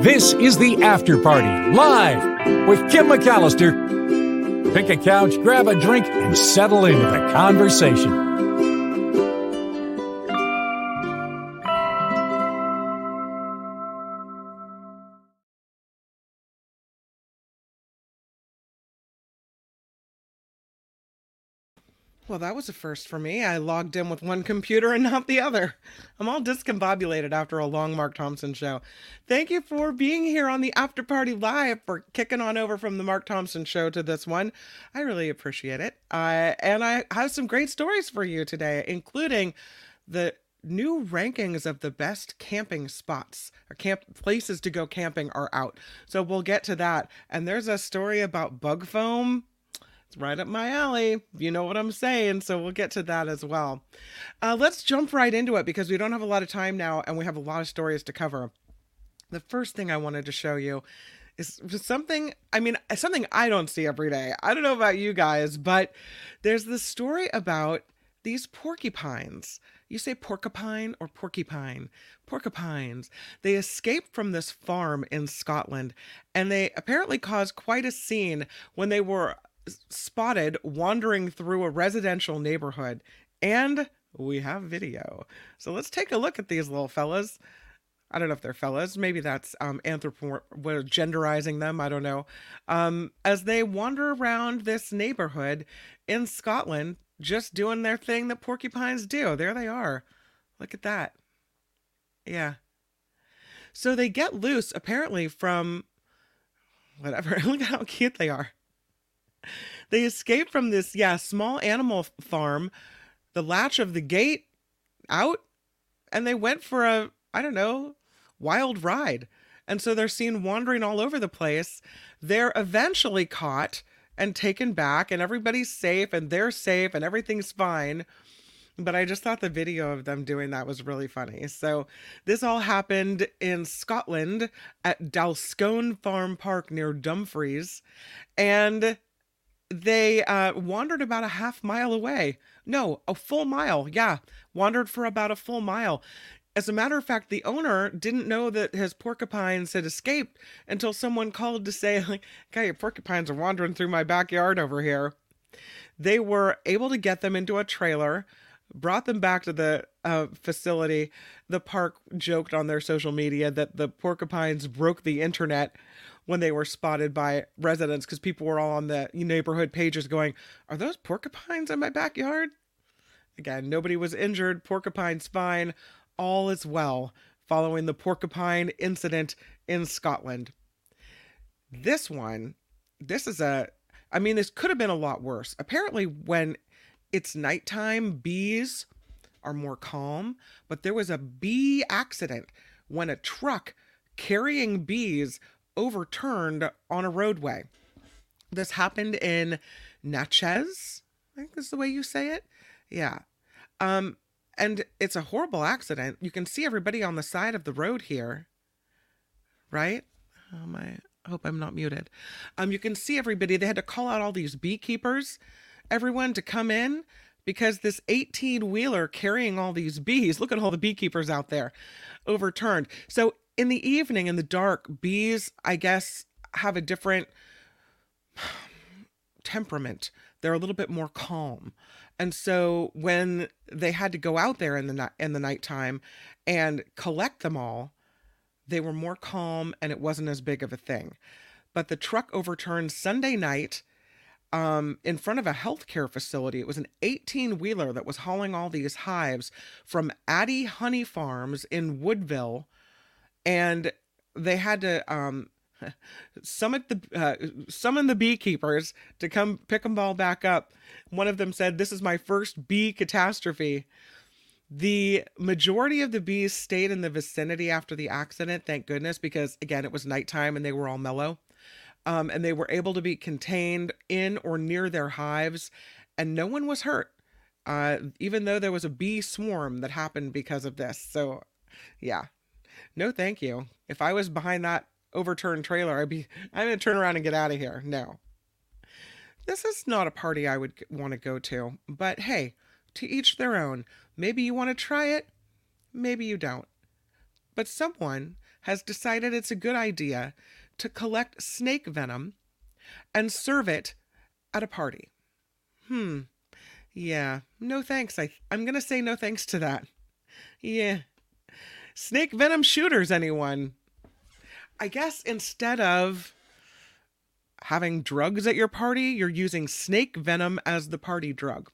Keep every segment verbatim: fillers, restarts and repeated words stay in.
This is the After Party, live with Kim McAllister. Pick a couch, grab a drink, and settle into the conversation. Well, that was a first for me. I logged in with one computer and not the other. I'm all discombobulated after a long Mark Thompson show. Thank you for being here on the After Party Live, for kicking on over from the Mark Thompson show to this one. I really appreciate it. Uh, and I have some great stories for you today, including the new rankings of the best camping spots or camp places to go camping are out. So we'll get to that. And there's a story about bug foam. Right up my alley, you know what I'm saying, so we'll get to that as well. Uh, let's jump right into it because we don't have a lot of time now and we have a lot of stories to cover. The first thing I wanted to show you is something, I mean, something I don't see every day. I don't know about you guys, but there's this story about these porcupines. You say porcupine or porcupine? Porcupines. They escaped from this farm in Scotland and they apparently caused quite a scene when they were spotted wandering through a residential neighborhood, and we have video. So let's take a look at these little fellas. I don't know if they're fellas. Maybe that's um, anthropo- we're genderizing them. I don't know. Um, as they wander around this neighborhood in Scotland, just doing their thing that porcupines do. There they are. Look at that. Yeah. So they get loose apparently from whatever. Look at how cute they are. They escaped from this, yeah, small animal farm, the latch of the gate out, and they went for a, I don't know, wild ride. And so they're seen wandering all over the place. They're eventually caught and taken back, and everybody's safe, and they're safe, and everything's fine. But I just thought the video of them doing that was really funny. So this all happened in Scotland at Dalscone Farm Park near Dumfries. And they uh, wandered about a half mile away. No, a full mile. Yeah, wandered for about a full mile. As a matter of fact, the owner didn't know that his porcupines had escaped until someone called to say, like, okay, your porcupines are wandering through my backyard over here. They were able to get them into a trailer, brought them back to the uh, facility. The park joked on their social media that the porcupines broke the internet when they were spotted by residents, because people were all on the neighborhood pages going, are those porcupines in my backyard? Again, nobody was injured. Porcupines fine. All is well following the porcupine incident in Scotland. This one, this is a, I mean, this could have been a lot worse. Apparently when it's nighttime, bees are more calm, but there was a bee accident when a truck carrying bees overturned on a roadway. This happened in Natchez, I think is the way you say it. Yeah. Um, and it's a horrible accident. You can see everybody on the side of the road here, right? Oh my, I hope I'm not muted. Um, you can see everybody. They had to call out all these beekeepers, everyone to come in, because this eighteen wheeler carrying all these bees, look at all the beekeepers out there, overturned. So in the evening, in the dark, bees, I guess, have a different temperament. They're a little bit more calm. And so when they had to go out there in the night, in the nighttime and collect them all, they were more calm and it wasn't as big of a thing. But the truck overturned Sunday night um, in front of a healthcare facility. It was an eighteen wheeler that was hauling all these hives from Addy Honey Farms in Woodville. And they had to um, summon the uh, summon the beekeepers to come pick them all back up. One of them said, "This is my first bee catastrophe." The majority of the bees stayed in the vicinity after the accident, thank goodness, because again, it was nighttime and they were all mellow. Um, and they were able to be contained in or near their hives, and no one was hurt, uh, even though there was a bee swarm that happened because of this. So, yeah. No, thank you. If I was behind that overturned trailer, I'd be, I'm going to turn around and get out of here. No. This is not a party I would want to go to, but hey, to each their own. Maybe you want to try it, maybe you don't. But someone has decided it's a good idea to collect snake venom and serve it at a party. Hmm. Yeah. No thanks. I, I'm going to say no thanks to that. Yeah. Snake venom shooters, anyone? I guess instead of having drugs at your party, you're using snake venom as the party drug.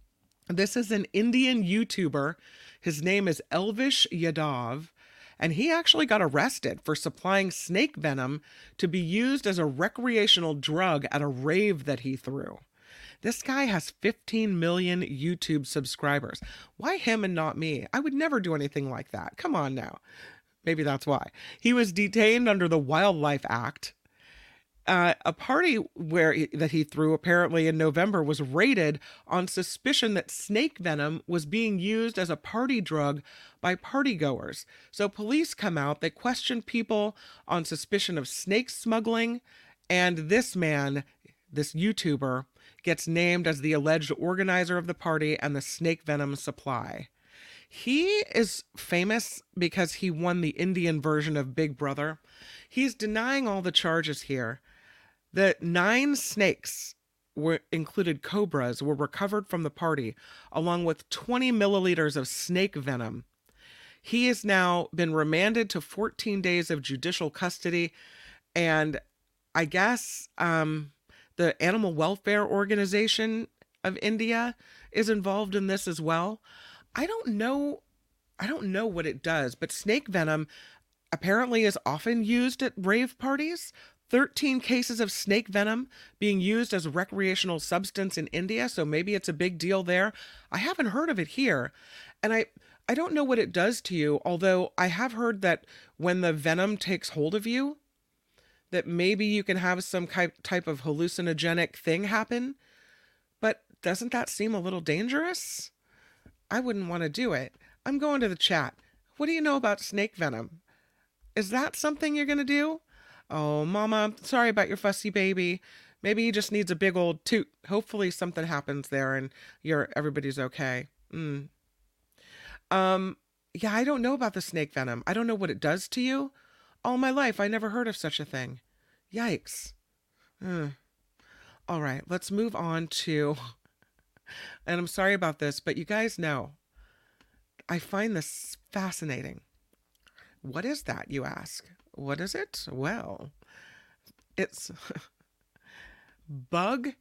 This is an Indian YouTuber. His name is Elvish Yadav, and he actually got arrested for supplying snake venom to be used as a recreational drug at a rave that he threw. This guy has fifteen million YouTube subscribers. Why him and not me? I would never do anything like that. Come on now. Maybe that's why. He was detained under the Wildlife Act. Uh, a party where he, that he threw apparently in November was raided on suspicion that snake venom was being used as a party drug by partygoers. So police come out, they question people on suspicion of snake smuggling, and this man, this YouTuber, gets named as the alleged organizer of the party and the snake venom supply. He is famous because he won the Indian version of Big Brother. He's denying all the charges here. The nine snakes, were included cobras, were recovered from the party, along with twenty milliliters of snake venom. He has now been remanded to fourteen days of judicial custody, and I guess um, the Animal Welfare Organization of India is involved in this as well. I don't know, I don't know what it does, but snake venom apparently is often used at rave parties. thirteen cases of snake venom being used as a recreational substance in India, so maybe it's a big deal there. I haven't heard of it here, and I, I don't know what it does to you, although I have heard that when the venom takes hold of you, that maybe you can have some type of hallucinogenic thing happen, but doesn't that seem a little dangerous? I wouldn't want to do it. I'm going to the chat. What do you know about snake venom? Is that something you're going to do? Oh, Mama, sorry about your fussy baby. Maybe he just needs a big old toot. Hopefully something happens there and you're everybody's okay. Mm. Um, yeah, I don't know about the snake venom. I don't know what it does to you. All my life, I never heard of such a thing. Yikes. Mm. All right, let's move on to... And I'm sorry about this, but you guys know, I find this fascinating. What is that, you ask? What is it? Well, it's bug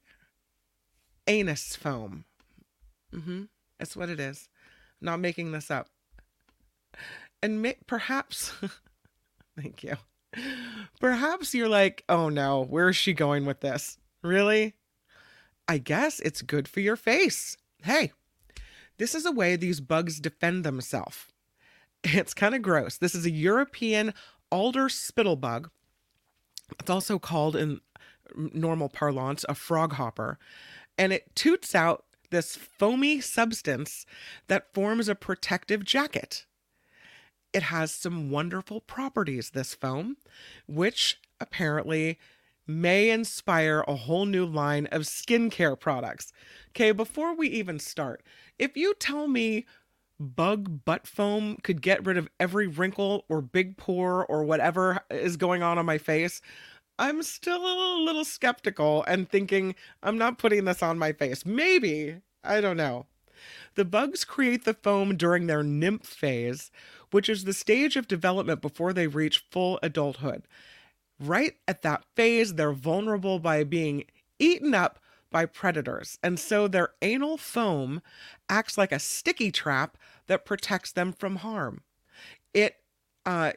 anus foam. Mm-hmm. That's what it is. I'm not making this up. And may- perhaps, thank you. Perhaps you're like, oh no, where is she going with this? Really? I guess it's good for your face. Hey, this is a way these bugs defend themselves. It's kind of gross. This is a European alder spittlebug. It's also called in normal parlance a frog hopper. And it toots out this foamy substance that forms a protective jacket. It has some wonderful properties, this foam, which apparently may inspire a whole new line of skincare products. Okay, before we even start, if you tell me bug butt foam could get rid of every wrinkle or big pore or whatever is going on on my face, I'm still a little skeptical and thinking I'm not putting this on my face. Maybe, I don't know. The bugs create the foam during their nymph phase, which is the stage of development before they reach full adulthood. Right at that phase, they're vulnerable by being eaten up by predators, and so their anal foam acts like a sticky trap that protects them from harm. It uh,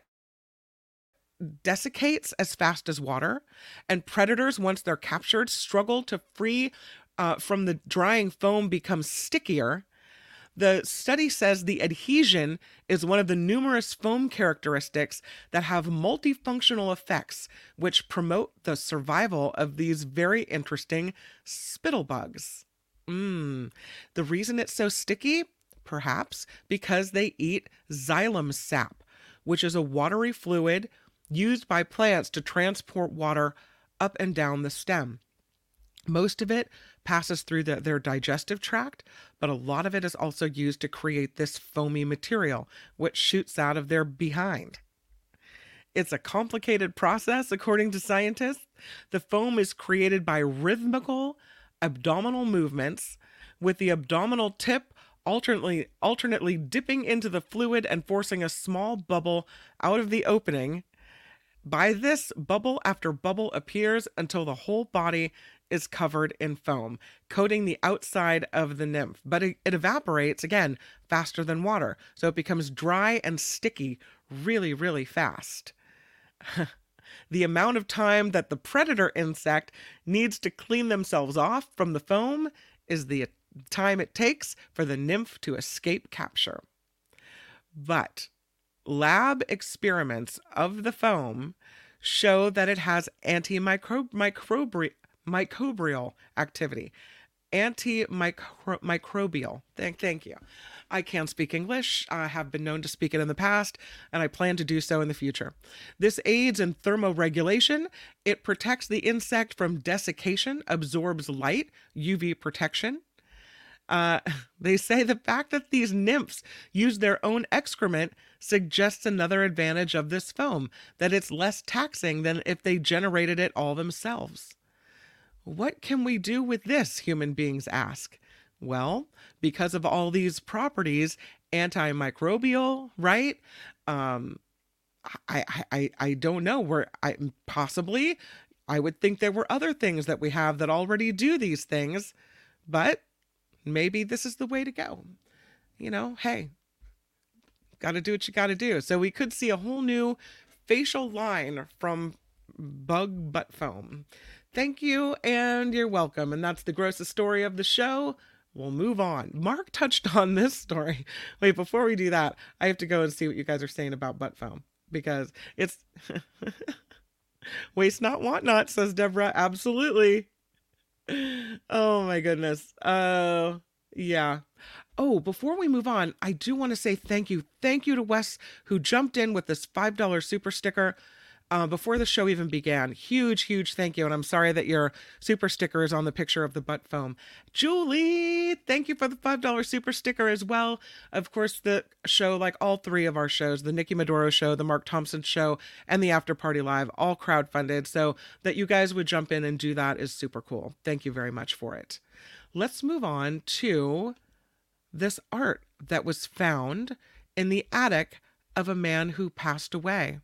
desiccates as fast as water, and predators, once they're captured, struggle to free uh, from the drying foam, becomes stickier. The study says the adhesion is one of the numerous foam characteristics that have multifunctional effects which promote the survival of these very interesting spittlebugs. Mm. The reason it's so sticky? Perhaps because they eat xylem sap, which is a watery fluid used by plants to transport water up and down the stem. Most of it passes through the, their digestive tract, but a lot of it is also used to create this foamy material, which shoots out of their behind. It's a complicated process, according to scientists. The foam is created by rhythmical abdominal movements, with the abdominal tip alternately alternately dipping into the fluid and forcing a small bubble out of the opening. By this, bubble after bubble appears until the whole body is covered in foam, coating the outside of the nymph. But it, it evaporates, again, faster than water. So it becomes dry and sticky really, really fast. The amount of time that the predator insect needs to clean themselves off from the foam is the time it takes for the nymph to escape capture. But lab experiments of the foam show that it has antimicrobial microbial activity. Antimicrobial. Thank, thank you. I can speak English. I have been known to speak it in the past, and I plan to do so in the future. This aids in thermoregulation. It protects the insect from desiccation, absorbs light, U V protection. Uh, they say the fact that these nymphs use their own excrement suggests another advantage of this foam, that it's less taxing than if they generated it all themselves. What can we do with this, human beings ask? Well, because of all these properties, antimicrobial, right? Um, I, I, I don't know where I possibly, I would think there were other things that we have that already do these things, but maybe this is the way to go. You know, hey, got to do what you got to do. So we could see a whole new facial line from bug butt foam. Thank you, and you're welcome. And that's the grossest story of the show. We'll move on. Mark touched on this story. Wait, before we do that, I have to go and see what you guys are saying about butt foam, because it's waste not, want not, says Deborah. Absolutely. Oh my goodness. Uh, yeah. Oh, before we move on, I do want to say thank you. Thank you to Wes, who jumped in with this five dollar super sticker uh, before the show even began. Huge, huge thank you. And I'm sorry that your super sticker is on the picture of the butt foam. Julie, thank you for the five dollar super sticker as well. Of course, the show, like all three of our shows, the Nikki Maduro show, the Mark Thompson show, and the After Party Live, all crowdfunded. So that you guys would jump in and do that is super cool. Thank you very much for it. Let's move on to this art that was found in the attic of a man who passed away.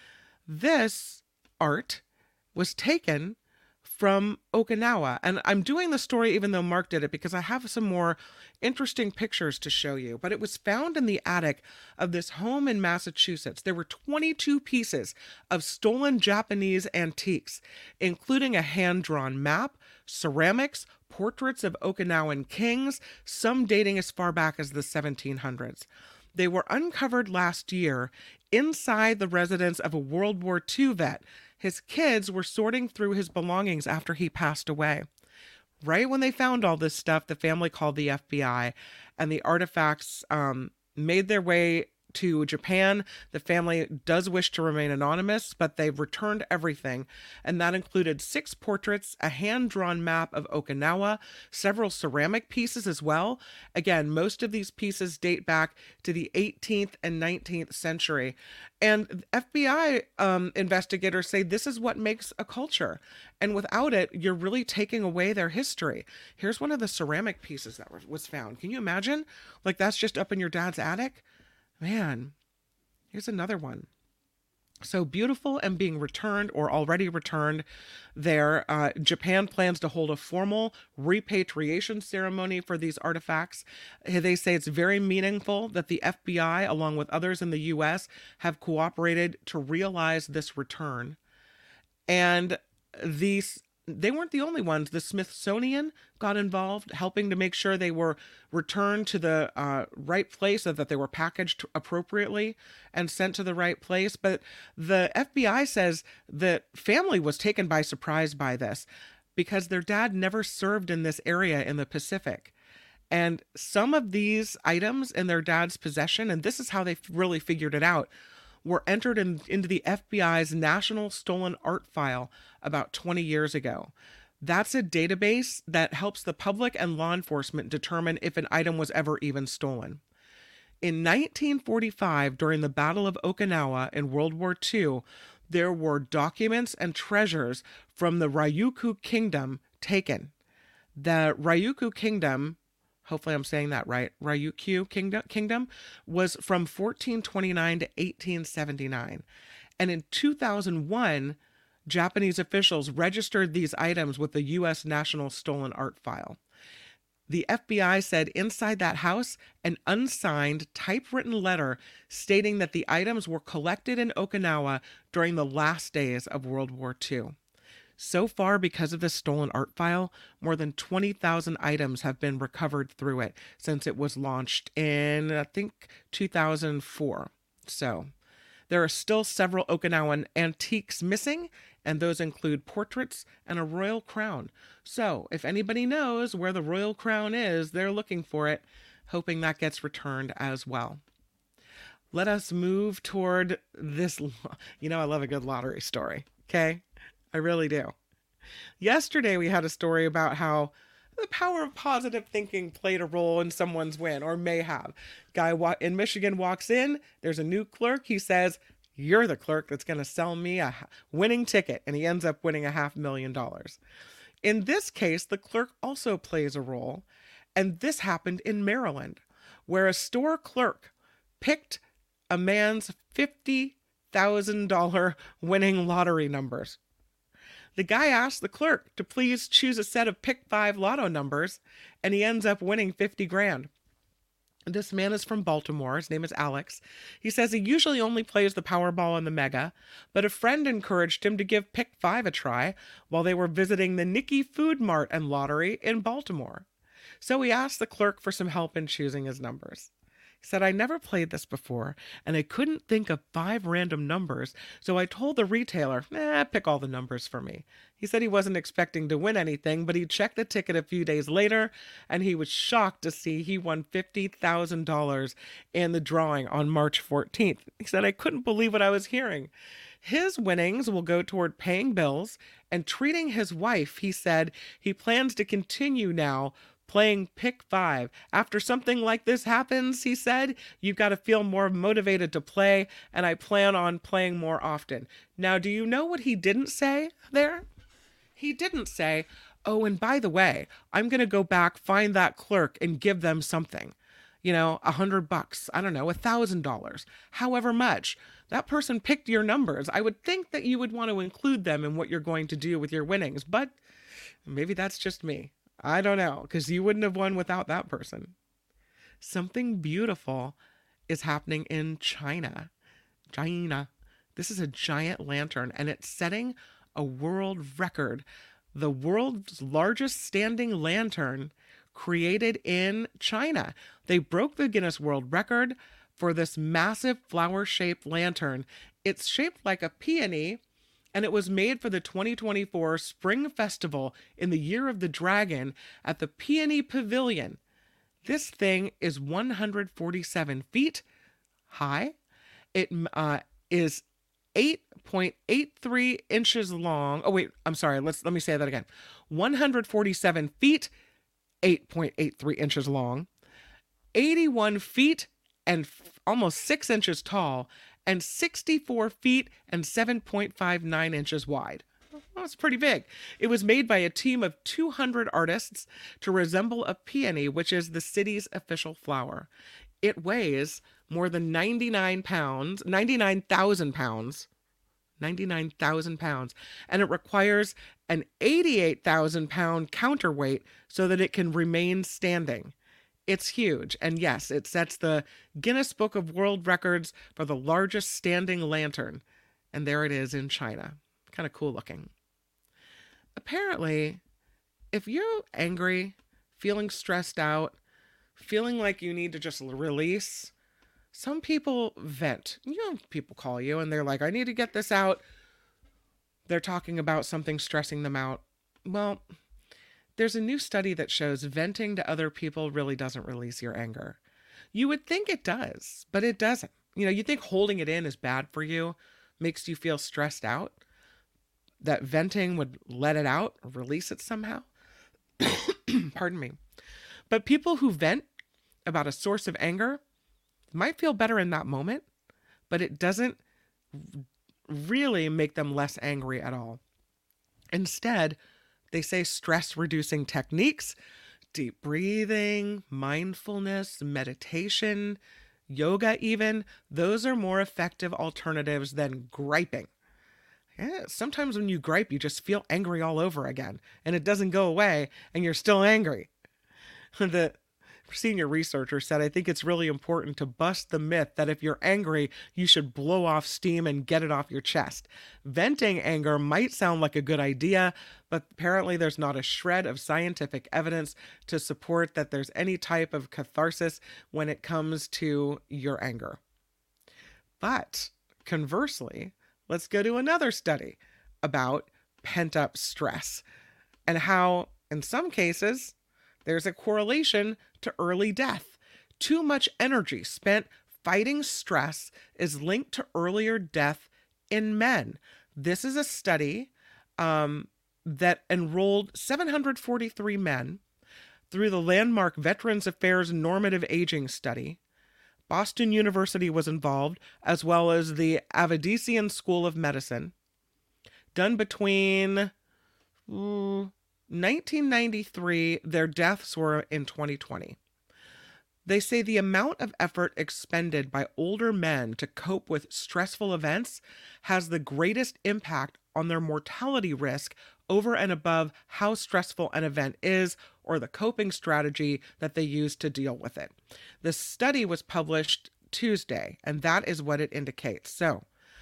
This art was taken from Okinawa, and I'm doing the story even though Mark did it because I have some more interesting pictures to show you, but it was found in the attic of this home in Massachusetts. There were twenty-two pieces of stolen Japanese antiques, including a hand-drawn map, ceramics, portraits of Okinawan kings, some dating as far back as the seventeen hundreds. They were uncovered last year inside the residence of a World War Two vet. His kids were sorting through his belongings after he passed away. Right when they found all this stuff, the family called the F B I, and the artifacts um, made their way to Japan. The family does wish to remain anonymous, but they've returned everything, and that included six portraits, a hand-drawn map of Okinawa, several ceramic pieces as well. Again, most of these pieces date back to the eighteenth and nineteenth century, and F B I um, investigators say this is what makes a culture, and without it, you're really taking away their history. Here's one of the ceramic pieces that was found. Can you imagine? Like, that's just up in your dad's attic? Man, here's another one. So beautiful and being returned or already returned there. Uh, Japan plans to hold a formal repatriation ceremony for these artifacts. They say it's very meaningful that the F B I, along with others in the U S, have cooperated to realize this return. And these they weren't the only ones. The Smithsonian got involved, helping to make sure they were returned to the uh, right place, so that they were packaged appropriately and sent to the right place. But the F B I says that family was taken by surprise by this because their dad never served in this area in the Pacific. And some of these items in their dad's possession, and this is how they really figured it out, were entered in, into the F B I's National Stolen Art File about twenty years ago. That's a database that helps the public and law enforcement determine if an item was ever even stolen. In nineteen forty-five, during the Battle of Okinawa in World War Two, there were documents and treasures from the Ryukyu Kingdom taken. The Ryukyu Kingdom, hopefully I'm saying that right, Ryukyu Kingdom, Kingdom was from fourteen twenty-nine to eighteen seventy-nine. And in two thousand one, Japanese officials registered these items with the U S National Stolen Art File. The F B I said inside that house, an unsigned, typewritten letter stating that the items were collected in Okinawa during the last days of World War Two. So far, because of this stolen art file, more than twenty thousand items have been recovered through it since it was launched in, I think, two thousand four. So, there are still several Okinawan antiques missing, and those include portraits and a royal crown. So, if anybody knows where the royal crown is, they're looking for it, hoping that gets returned as well. Let us move toward this. You know, I love a good lottery story, okay? I really do. Yesterday, we had a story about how the power of positive thinking played a role in someone's win, or may have. Guy wa- in Michigan walks in, there's a new clerk. He says, "You're the clerk that's going to sell me a winning ticket." And he ends up winning a half million dollars. In this case, the clerk also plays a role. And this happened in Maryland, where a store clerk picked a man's fifty thousand dollars winning lottery numbers. The guy asked the clerk to please choose a set of pick five lotto numbers, and he ends up winning fifty grand. This man is from Baltimore. His name is Alex. He says he usually only plays the Powerball and the Mega, but a friend encouraged him to give pick five a try while they were visiting the Nicky Food Mart and Lottery in Baltimore. So he asked the clerk for some help in choosing his numbers. He said, "I never played this before, and I couldn't think of five random numbers, so I told the retailer, eh, pick all the numbers for me." He said he wasn't expecting to win anything, but he checked the ticket a few days later, and he was shocked to see he won fifty thousand dollars in the drawing on March fourteenth. He said, "I couldn't believe what I was hearing." His winnings will go toward paying bills and treating his wife. He said he plans to continue now playing pick five. After something like this happens, he said, you've got to feel more motivated to play, and I plan on playing more often. Now, do you know what he didn't say there? He didn't say, "Oh, and by the way, I'm going to go back, find that clerk, and give them something. You know, a hundred bucks, I don't know, a thousand dollars, however much. That person picked your numbers. I would think that you would want to include them in what you're going to do with your winnings, but maybe that's just me. I don't know, because you wouldn't have won without that person." Something beautiful is happening in China. China. This is a giant lantern, and it's setting a world record. The world's largest standing lantern created in China. They broke the Guinness World Record for this massive flower-shaped lantern. It's shaped like a peony, and it was made for the twenty twenty-four Spring Festival in the Year of the Dragon at the Peony Pavilion. This thing is one hundred forty-seven feet high. It uh, is eight point eight three inches long. Oh, wait, I'm sorry. Let's let me say that again. one hundred forty-seven feet, eight point eight three inches long, eighty-one feet and f- almost six inches tall, and sixty-four feet and seven point five nine inches wide. Well, that's pretty big. It was made by a team of two hundred artists to resemble a peony, which is the city's official flower. It weighs more than ninety-nine pounds, ninety-nine thousand pounds, ninety-nine thousand pounds, and it requires an eighty-eight thousand pound counterweight so that it can remain standing. It's huge, and yes, it sets the Guinness Book of World Records for the largest standing lantern, and there it is in China. Kind of cool looking. Apparently, if you're angry, feeling stressed out, feeling like you need to just release, some people vent. You know, people call you and they're like, "I need to get this out." They're talking about something stressing them out. Well, there's a new study that shows venting to other people really doesn't release your anger. You would think it does, but it doesn't. You know, you think holding it in is bad for you, makes you feel stressed out, that venting would let it out, or release it somehow. Pardon me. But people who vent about a source of anger, might feel better in that moment, but it doesn't really make them less angry at all. Instead, they say stress reducing techniques, deep breathing, mindfulness, meditation, yoga even, those are more effective alternatives than griping. Yeah, sometimes when you gripe, you just feel angry all over again, and it doesn't go away, and you're still angry. The senior researcher said, I think it's really important to bust the myth that if you're angry, you should blow off steam and get it off your chest. Venting anger might sound like a good idea, but apparently there's not a shred of scientific evidence to support that there's any type of catharsis when it comes to your anger. But conversely, let's go to another study about pent-up stress and how, in some cases, there's a correlation to early death. Too much energy spent fighting stress is linked to earlier death in men. This is a study um, that enrolled seven hundred forty-three men through the landmark Veterans Affairs Normative Aging Study. Boston University was involved, as well as the Avedisian School of Medicine, done between ooh, nineteen ninety-three. Their deaths were in twenty twenty. They say the amount of effort expended by older men to cope with stressful events has the greatest impact on their mortality risk over and above how stressful an event is or the coping strategy that they use to deal with it. The study was published Tuesday, and that is what it indicates. So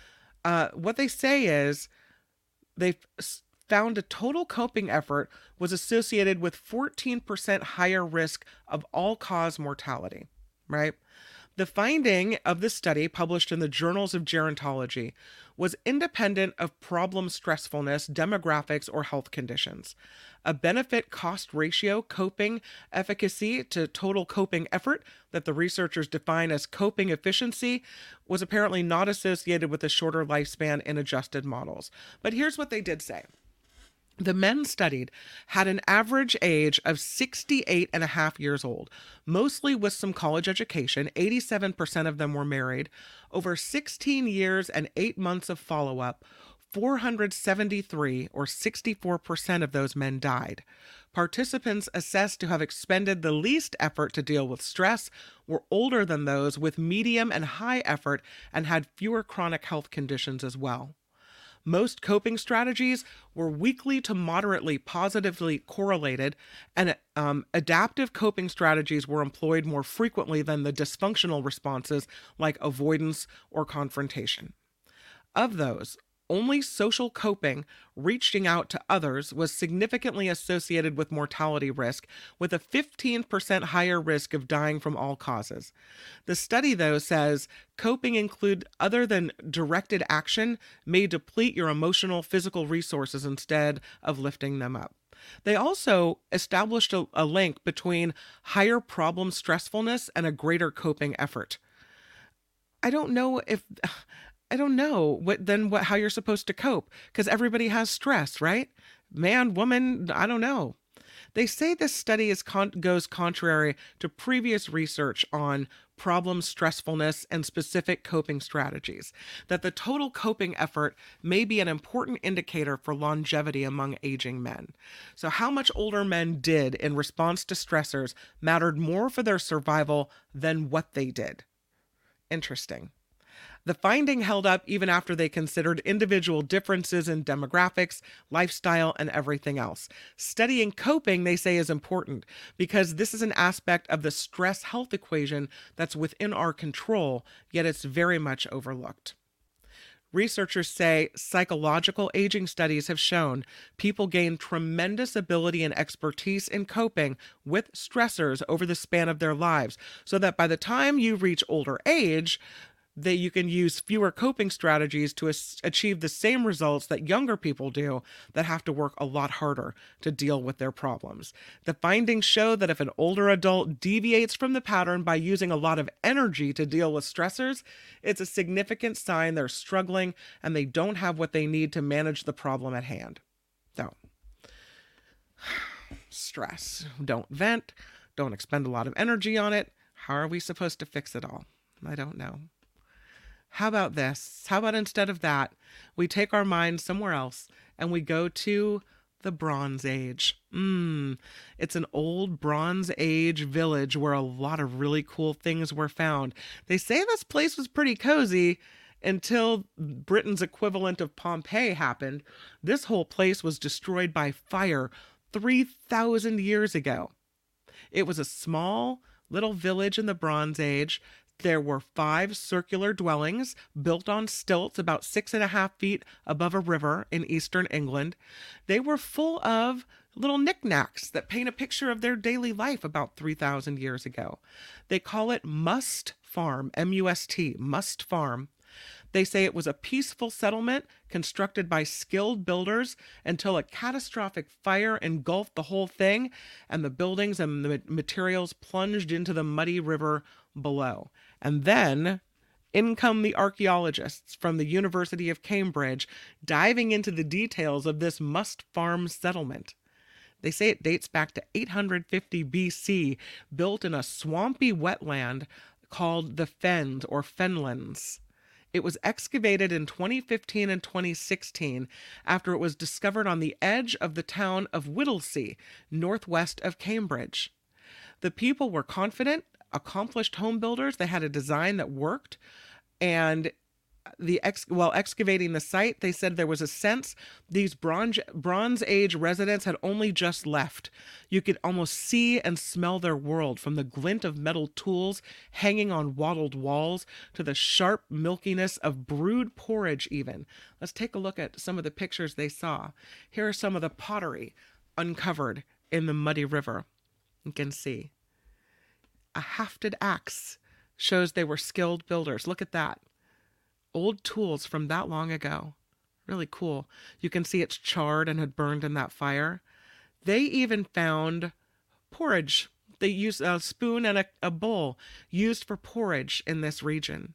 uh, what they say is they've found a total coping effort was associated with fourteen percent higher risk of all-cause mortality, right? The finding of this study, published in the Journals of Gerontology, was independent of problem stressfulness, demographics, or health conditions. A benefit-cost ratio coping efficacy to total coping effort that the researchers define as coping efficiency was apparently not associated with a shorter lifespan in adjusted models. But here's what they did say. The men studied had an average age of sixty-eight and a half years old, mostly with some college education. eighty-seven percent of them were married. Over sixteen years and eight months of follow-up, four hundred seventy-three, or sixty-four percent of those men died. Participants assessed to have expended the least effort to deal with stress were older than those with medium and high effort and had fewer chronic health conditions as well. Most coping strategies were weakly to moderately positively correlated, and um, adaptive coping strategies were employed more frequently than the dysfunctional responses like avoidance or confrontation. Of those, only social coping, reaching out to others, was significantly associated with mortality risk, with a fifteen percent higher risk of dying from all causes. The study, though, says coping include other than directed action may deplete your emotional, physical resources instead of lifting them up. They also established a, a link between higher problem stressfulness and a greater coping effort. I don't know if... I don't know what then what how you're supposed to cope, because everybody has stress, right? Man, woman, I don't know. They say this study is con- goes contrary to previous research on problem stressfulness and specific coping strategies, that the total coping effort may be an important indicator for longevity among aging men. So how much older men did in response to stressors mattered more for their survival than what they did. Interesting. The finding held up even after they considered individual differences in demographics, lifestyle, and everything else. Studying coping, they say, is important because this is an aspect of the stress health equation that's within our control, yet it's very much overlooked. Researchers say psychological aging studies have shown people gain tremendous ability and expertise in coping with stressors over the span of their lives, so that by the time you reach older age, that you can use fewer coping strategies to achieve the same results that younger people do that have to work a lot harder to deal with their problems. The findings show that if an older adult deviates from the pattern by using a lot of energy to deal with stressors, it's a significant sign they're struggling and they don't have what they need to manage the problem at hand. So, stress. Don't vent. Don't expend a lot of energy on it. How are we supposed to fix it all? I don't know. How about this? How about instead of that, we take our minds somewhere else and we go to the Bronze Age. Mmm, it's an old Bronze Age village where a lot of really cool things were found. They say this place was pretty cozy until Britain's equivalent of Pompeii happened. This whole place was destroyed by fire three thousand years ago. It was a small little village in the Bronze Age. There were five circular dwellings built on stilts about six and a half feet above a river in eastern England. They were full of little knickknacks that paint a picture of their daily life about three thousand years ago. They call it Must Farm, M U S T, Must Farm. They say it was a peaceful settlement constructed by skilled builders until a catastrophic fire engulfed the whole thing and the buildings and the materials plunged into the muddy river below. And then in come the archaeologists from the University of Cambridge diving into the details of this Must Farm settlement. They say it dates back to eight hundred fifty B C, built in a swampy wetland called the Fens or Fenlands. It was excavated in twenty fifteen and twenty sixteen after it was discovered on the edge of the town of Whittlesea, northwest of Cambridge. The people were confident, accomplished home builders. They had a design that worked, and the ex while excavating the site, they said there was a sense these bronze bronze age residents had only just left. You could almost see and smell their world, from the glint of metal tools hanging on wattled walls to the sharp milkiness of brewed porridge even. Let's take a look at some of the pictures they saw. Here are some of the pottery uncovered in the muddy river. You can see a hafted axe shows they were skilled builders. Look at that. Old tools from that long ago. Really cool. You can see it's charred and had burned in that fire. They even found porridge. They used a spoon and a, a bowl used for porridge in this region.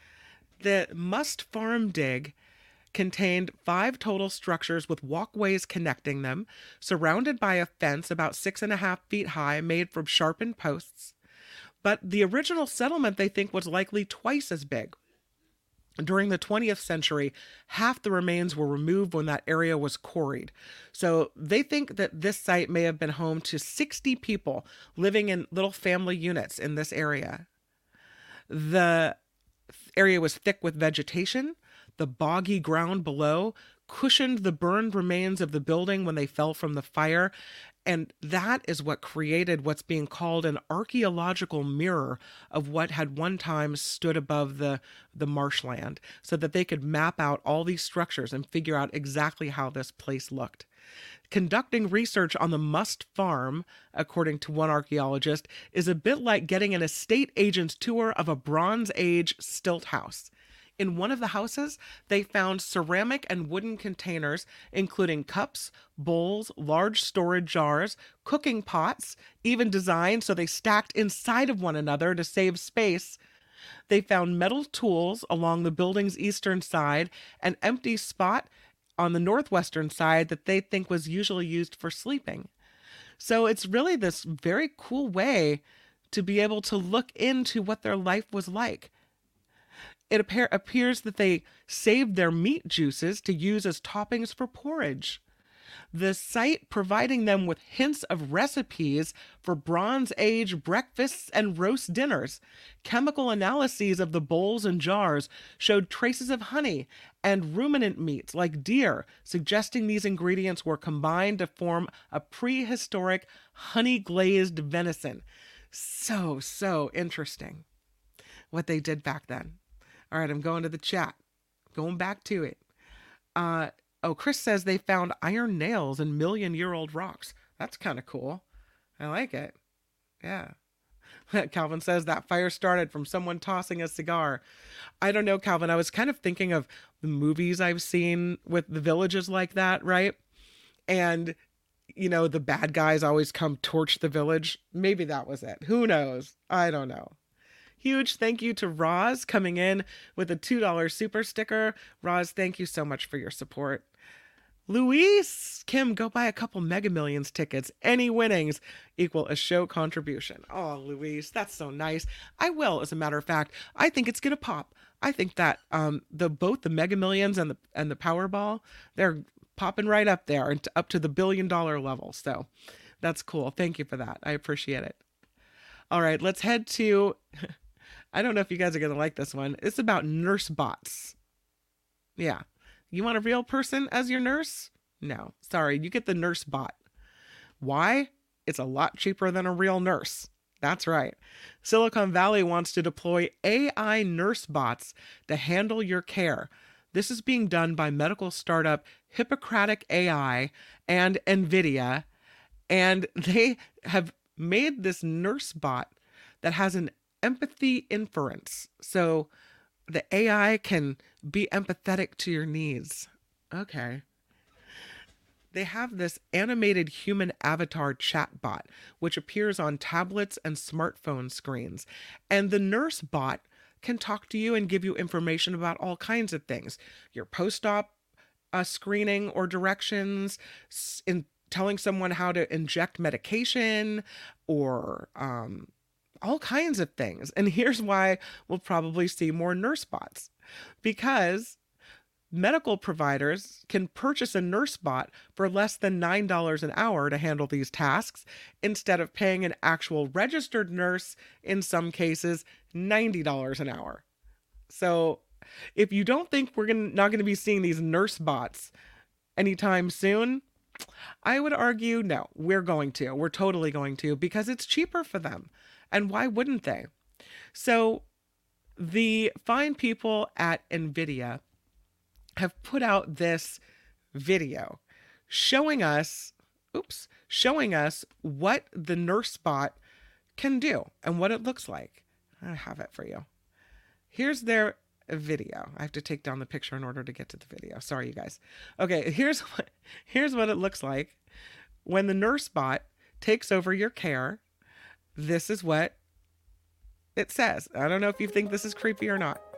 The Must Farm dig contained five total structures with walkways connecting them, surrounded by a fence about six and a half feet high made from sharpened posts. But the original settlement, they think, was likely twice as big. During the twentieth century, half the remains were removed when that area was quarried. So they think that this site may have been home to sixty people living in little family units in this area. The area was thick with vegetation. The boggy ground below cushioned the burned remains of the building when they fell from the fire. And that is what created what's being called an archaeological mirror of what had one time stood above the, the marshland, so that they could map out all these structures and figure out exactly how this place looked. Conducting research on the Must Farm, according to one archaeologist, is a bit like getting an estate agent's tour of a Bronze Age stilt house. In one of the houses, they found ceramic and wooden containers, including cups, bowls, large storage jars, cooking pots, even designed so they stacked inside of one another to save space. They found metal tools along the building's eastern side, an empty spot on the northwestern side that they think was usually used for sleeping. So it's really this very cool way to be able to look into what their life was like. It appear, appears that they saved their meat juices to use as toppings for porridge. The site providing them with hints of recipes for Bronze Age breakfasts and roast dinners. Chemical analyses of the bowls and jars showed traces of honey and ruminant meats like deer, suggesting these ingredients were combined to form a prehistoric honey-glazed venison. So, so interesting what they did back then. All right, I'm going to the chat. Going back to it. Uh, oh, Chris says they found iron nails in million-year-old rocks. That's kind of cool. I like it. Yeah. Calvin says that fire started from someone tossing a cigar. I don't know, Calvin. I was kind of thinking of the movies I've seen with the villages like that, right? And, you know, the bad guys always come torch the village. Maybe that was it. Who knows? I don't know. Huge thank you to Roz coming in with a two dollar super sticker. Roz, thank you so much for your support. Luis, Kim, go buy a couple Mega Millions tickets. Any winnings equal a show contribution. Oh, Luis, that's so nice. I will, as a matter of fact. I think it's gonna pop. I think that um the both the Mega Millions and the and the Powerball, they're popping right up there and up to the billion dollar level. So that's cool. Thank you for that. I appreciate it. All right, let's head to I don't know if you guys are gonna like this one. It's about nurse bots. Yeah. You want a real person as your nurse? No, sorry, you get the nurse bot. Why? It's a lot cheaper than a real nurse. That's right. Silicon Valley wants to deploy A I nurse bots to handle your care. This is being done by medical startup Hippocratic A I and NVIDIA, and they have made this nurse bot that has an empathy inference. So the A I can be empathetic to your needs. Okay. They have this animated human avatar chatbot, which appears on tablets and smartphone screens. And the nurse bot can talk to you and give you information about all kinds of things. Your post-op uh, screening or directions, in telling someone how to inject medication, or um, all kinds of things. And here's why we'll probably see more nurse bots. Because medical providers can purchase a nurse bot for less than nine dollars an hour to handle these tasks, instead of paying an actual registered nurse, in some cases, ninety dollars an hour. So if you don't think we're gonna, not going to be seeing these nurse bots anytime soon, I would argue no, we're going to. We're totally going to, because it's cheaper for them. And why wouldn't they? So the fine people at NVIDIA have put out this video showing us, oops, showing us what the nurse bot can do and what it looks like. I have it for you. Here's their video. I have to take down the picture in order to get to the video. Sorry, you guys. Okay, here's what, here's what it looks like when the nurse bot takes over your care. This is what it says. I don't know if you think this is creepy or not.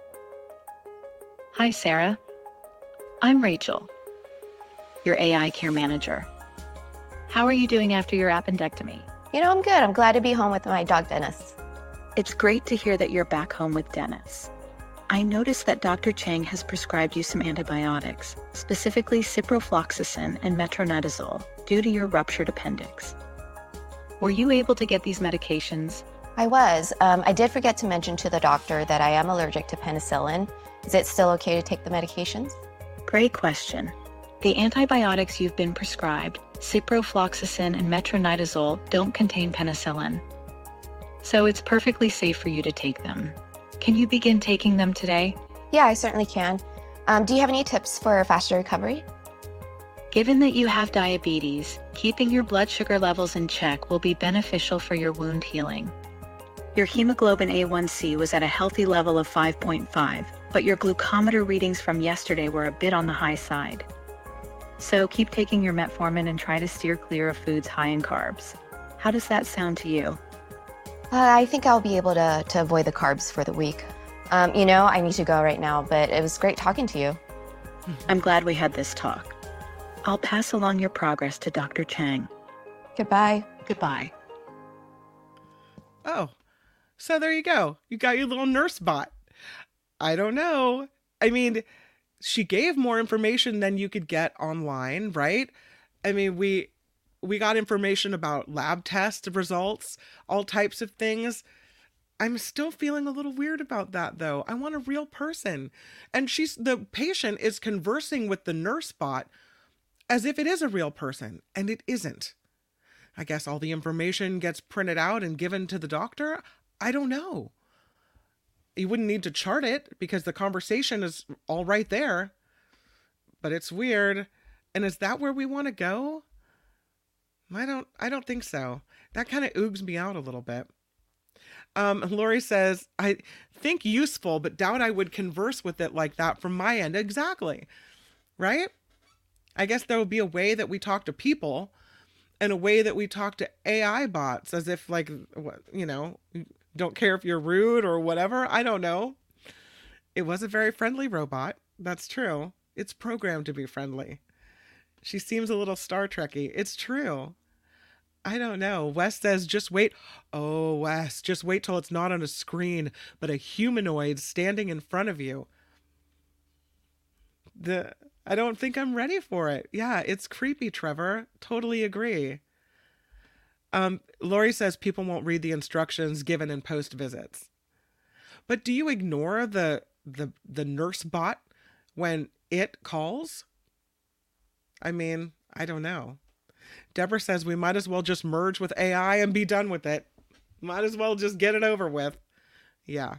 Hi, Sarah. I'm Rachel, your A I care manager. How are you doing after your appendectomy? You know, I'm good. I'm glad to be home with my dog, Dennis. It's great to hear that you're back home with Dennis. I noticed that Doctor Chang has prescribed you some antibiotics, specifically ciprofloxacin and metronidazole, due to your ruptured appendix. Were you able to get these medications? I was. Um, I did forget to mention to the doctor that I am allergic to penicillin. Is it still okay to take the medications? Great question. The antibiotics you've been prescribed, ciprofloxacin and metronidazole, don't contain penicillin. So it's perfectly safe for you to take them. Can you begin taking them today? Yeah, I certainly can. Um, do you have any tips for faster recovery? Given that you have diabetes, keeping your blood sugar levels in check will be beneficial for your wound healing. Your hemoglobin A one C was at a healthy level of five point five, but your glucometer readings from yesterday were a bit on the high side. So keep taking your metformin and try to steer clear of foods high in carbs. How does that sound to you? Uh, I think I'll be able to, to avoid the carbs for the week. Um, you know, I need to go right now, but it was great talking to you. I'm glad we had this talk. I'll pass along your progress to Doctor Chang. Goodbye. Goodbye. Oh, so there you go. You got your little nurse bot. I don't know. I mean, she gave more information than you could get online, right? I mean, we we got information about lab test results, all types of things. I'm still feeling a little weird about that, though. I want a real person. And she's the patient is conversing with the nurse bot as if it is a real person, and it isn't. I guess all the information gets printed out and given to the doctor. I don't know. You wouldn't need to chart it because the conversation is all right there. But it's weird. And is that where we want to go? I don't I don't think so. That kind of oogs me out a little bit. Um, Lori says, I think useful, but doubt I would converse with it like that from my end. Exactly. Right? I guess there would be a way that we talk to people and a way that we talk to A I bots as if, like, you know, don't care if you're rude or whatever. I don't know. It was a very friendly robot. That's true. It's programmed to be friendly. She seems a little Star Trekky. It's true. I don't know. Wes says, just wait. Oh, Wes, just wait till it's not on a screen, but a humanoid standing in front of you. The I don't think I'm ready for it. Yeah, it's creepy, Trevor. Totally agree. Um, Lori says people won't read the instructions given in post visits. But do you ignore the the the nurse bot when it calls? I mean, I don't know. Deborah says we might as well just merge with A I and be done with it. Might as well just get it over with. Yeah.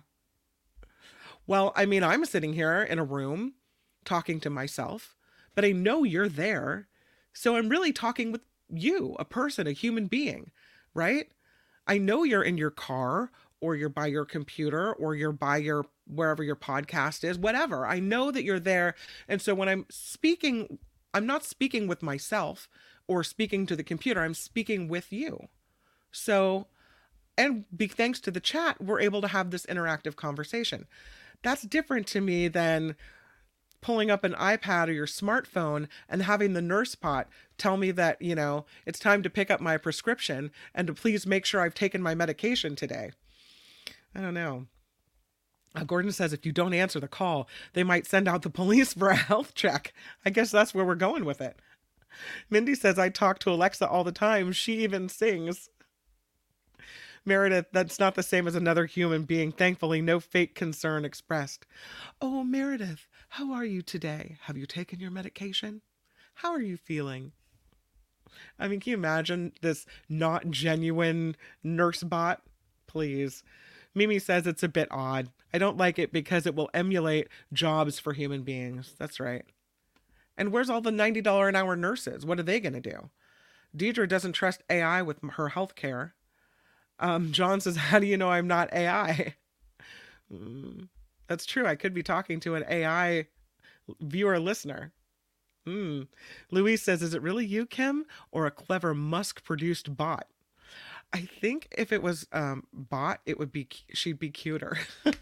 Well, I mean, I'm sitting here in a room talking to myself, but I know you're there. So I'm really talking with you, a person, a human being, right? I know you're in your car or you're by your computer or you're by your wherever your podcast is, whatever. I know that you're there. And so when I'm speaking, I'm not speaking with myself or speaking to the computer. I'm speaking with you. So, and be, thanks to the chat, we're able to have this interactive conversation. That's different to me than pulling up an iPad or your smartphone and having the nurse bot tell me that, you know, it's time to pick up my prescription and to please make sure I've taken my medication today. I don't know. Uh, Gordon says if you don't answer the call, they might send out the police for a health check. I guess that's where we're going with it. Mindy says, I talk to Alexa all the time. She even sings. Meredith, that's not the same as another human being. Thankfully, no fake concern expressed. Oh, Meredith, how are you today? Have you taken your medication? How are you feeling? I mean, can you imagine this not genuine nurse bot? Please. Mimi says it's a bit odd. I don't like it because it will emulate jobs for human beings. That's right. And where's all the ninety dollars an hour nurses? What are they going to do? Deidre doesn't trust A I with her health care. Um, John says, how do you know I'm not A I? Mm, that's true. I could be talking to an A I viewer listener. Mm. Louise says, is it really you, Kim, or a clever Musk-produced bot? I think if it was um, bot, it would be, she'd be cuter.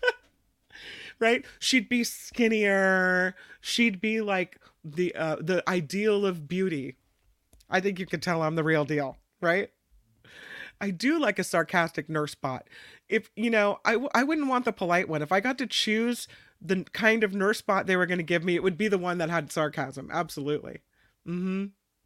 Right? She'd be skinnier. She'd be like the uh, the ideal of beauty. I think you can tell I'm the real deal, right? I do like a sarcastic nurse bot. If, you know, I, I wouldn't want the polite one. If I got to choose the kind of nurse bot they were going to give me, it would be the one that had sarcasm. Absolutely. Mm-hmm.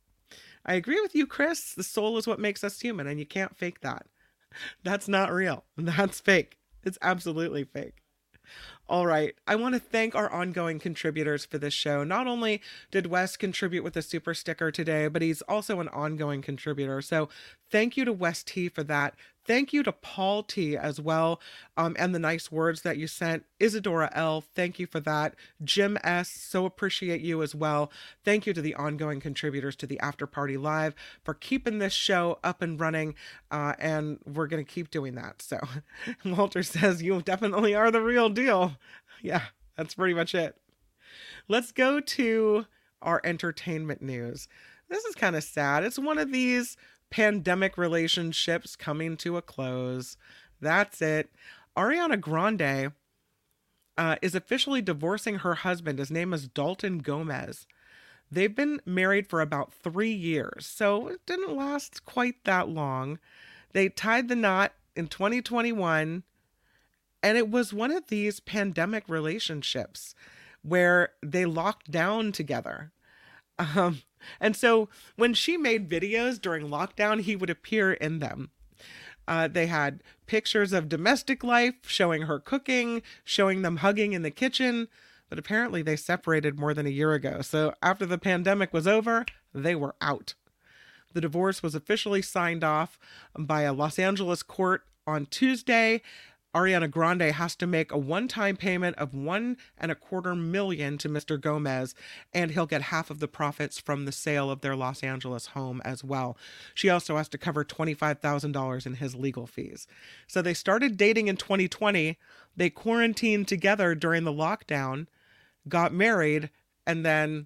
I agree with you, Chris. The soul is what makes us human, and you can't fake that. That's not real. That's fake. It's absolutely fake. All right. I want to thank our ongoing contributors for this show. Not only did Wes contribute with a super sticker today, but he's also an ongoing contributor. So thank you to Wes T for that. Thank you to Paul T as well, um, and the nice words that you sent. Isadora L, thank you for that. Jim S, so appreciate you as well. Thank you to the ongoing contributors to the After Party Live for keeping this show up and running, uh, and we're going to keep doing that. So Walter says, you definitely are the real deal. Yeah, that's pretty much it. Let's go to our entertainment news. This is kind of sad. It's one of these pandemic relationships coming to a close. That's it. Ariana Grande uh, is officially divorcing her husband. His name is Dalton Gomez. They've been married for about three years, so it didn't last quite that long. They tied the knot in twenty twenty-one, and it was one of these pandemic relationships where they locked down together. Um, and so when she made videos during lockdown, he would appear in them. Uh, they had pictures of domestic life, showing her cooking, showing them hugging in the kitchen. But apparently they separated more than a year ago. So after the pandemic was over, they were out. The divorce was officially signed off by a Los Angeles court on Tuesday. Ariana Grande has to make a one-time payment of one and a quarter million to Mister Gomez, and he'll get half of the profits from the sale of their Los Angeles home as well. She also has to cover twenty-five thousand dollars in his legal fees. So they started dating in twenty twenty. They quarantined together during the lockdown, got married, and then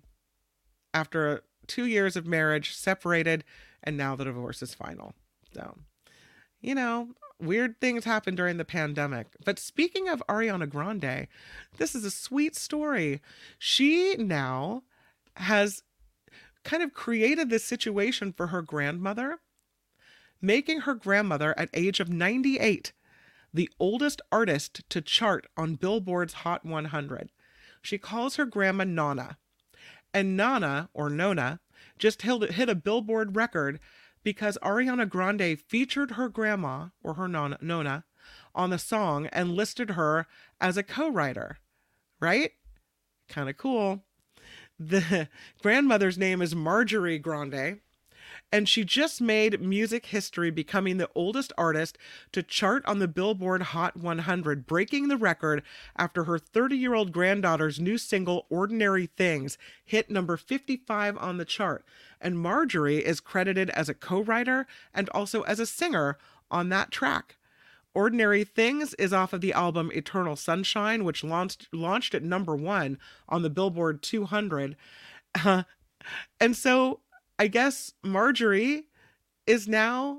after two years of marriage, separated, and now the divorce is final. So, you know, weird things happened during the pandemic. But speaking of Ariana Grande, this is a sweet story. She now has kind of created this situation for her grandmother, making her grandmother at age of ninety-eight the oldest artist to chart on Billboard's Hot one hundred. She calls her grandma Nona. And Nana, or Nona, just hit a Billboard record because Ariana Grande featured her grandma, or her Nona, Nona, on the song and listed her as a co-writer. Right? Kind of cool. The grandmother's name is Marjorie Grande, and she just made music history, becoming the oldest artist to chart on the Billboard Hot one hundred, breaking the record after her thirty-year-old granddaughter's new single, Ordinary Things, hit number fifty-five on the chart. And Marjorie is credited as a co-writer and also as a singer on that track. Ordinary Things is off of the album Eternal Sunshine, which launched launched at number one on the Billboard two hundred. Uh, and so I guess Marjorie is now